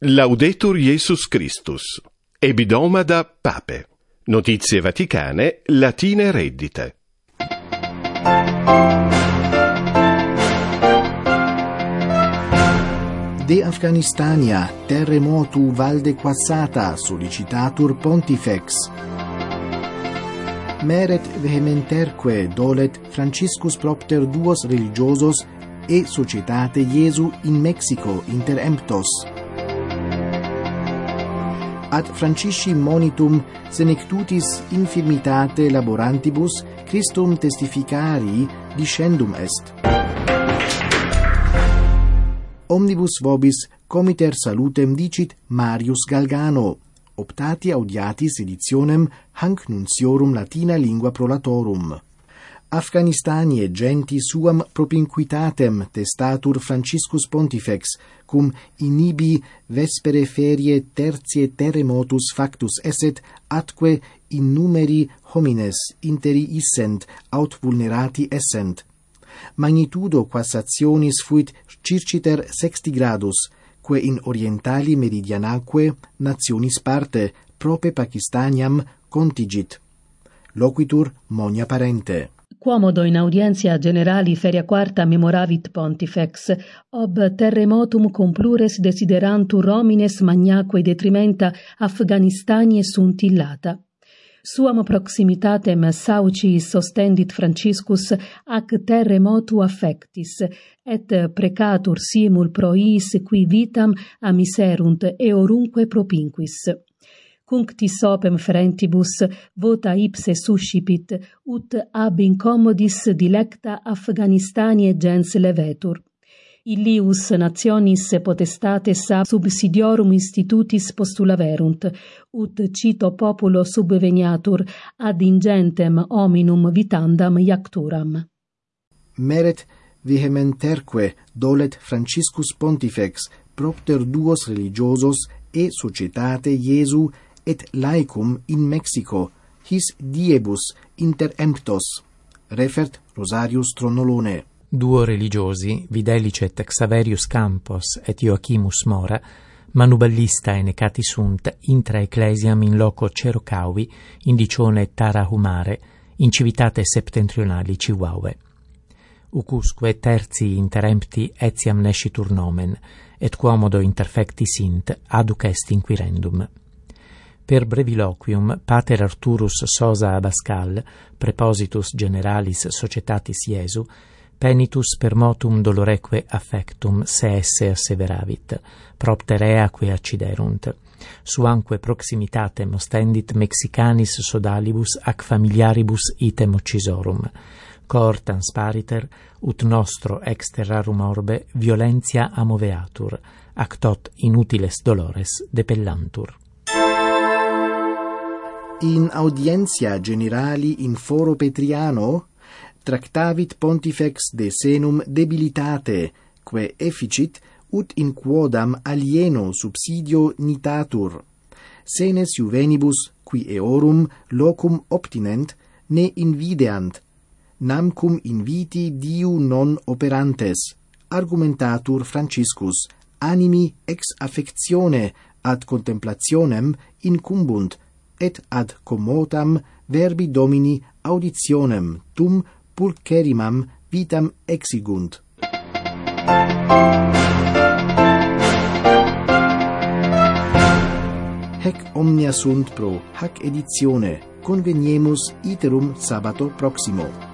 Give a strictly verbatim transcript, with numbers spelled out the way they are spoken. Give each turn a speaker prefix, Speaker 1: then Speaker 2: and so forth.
Speaker 1: Laudetur Jesus Christus. Ebidomada Pape. Notizie vaticane, latine reddite.
Speaker 2: De Afganistania, terremotu valde quassata, sollicitatur pontifex. Meret vehementerque dolet Franciscus propter duos religiosos e societate Iesu in Mexico inter emptos. Ad Francisci monitum senectutis infirmitate laborantibus Christum testificari discendum est. Omnibus vobis comiter salutem dicit Marius Galgano, optati audiatis editionem hanc nunciorum latina lingua prolatorum. Afganistanie genti suam propinquitatem testatur Franciscus Pontifex, cum inibi vespere ferie tertiae terremotus factus esset, atque in numeri homines interi issent, aut vulnerati essent. Magnitudo quassationis fuit circiter sexti gradus, que in orientali meridianaque nationis parte, prope Pakistaniam contigit. Loquitur Monia Parente.
Speaker 3: Quomodo in audientia generali feria quarta memoravit pontifex, ob terremotum complures desiderantur homines magnaque detrimenta Afganistanie sunt illata. Suam proximitatem saucis sostendit Franciscus ac terremotu affectis, et precatur simul proiis qui vitam amiserunt eorunque propinquis. Cunctis opem ferentibus vota ipse suscipit, ut ab incommodis dilecta Afganistanie gens levetur. Illius nationis potestates a subsidiorum institutis postulaverunt, ut cito populo subveniatur ad ingentem hominum vitandam iacturam.
Speaker 2: Meret vehementerque dolet Franciscus Pontifex propter duos religiosos e societate Iesu et laicum in Mexico, his diebus inter emptos. Refert Rosarius Tronnolone.
Speaker 4: Duo religiosi, Videlicet Xaverius Campos et Joachimus Mora, manuballista enecati sunt intra ecclesiam in loco Cerocaui, indicione Tarahumare, in civitate septentrionali Chihuahua. Ucusque terzi interempti etiam nescitur nomen, et quomodo interfecti sint, aduc est inquirendum. Per breviloquium, Pater Arturus Sosa Abascal, prepositus generalis societatis Iesu, penitus per motum doloreque affectum se esse asseveravit, propter eaque acciderunt. Suanque proximitatem ostendit Mexicanis sodalibus ac familiaribus item uccisorum. Cohortans pariter, ut nostro ex terrarum orbe violentia amoveatur, ac tot inutiles dolores depellantur.
Speaker 2: In audientia generali in foro Petriano tractavit pontifex de senum debilitate, que efficit ut in quodam alieno subsidio nitatur. Senes juvenibus, qui eorum locum obtinent, ne invideant, namcum inviti diu non operantes, argumentatur Franciscus, animi ex affectione ad contemplationem incumbunt, et ad commotam verbi domini auditionem tum pulcherimam vitam exigunt. Hec omnia sunt pro hac editione, conveniemus iterum sabato proximo.